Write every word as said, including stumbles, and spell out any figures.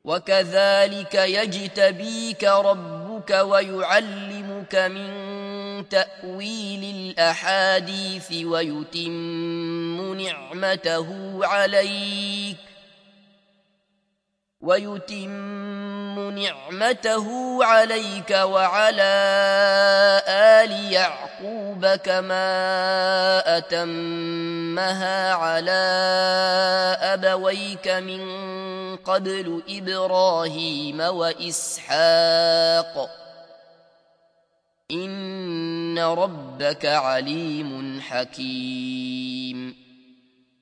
وكذلك يجتبيك ربك ويعلمك من تأويل الأحاديث ويتم نعمته عليك ويتم نعمته عليك وعلى آل يعقوب كما أتمها على أبويك من قبل إبراهيم وإسحاق إن ربك عليم حكيم.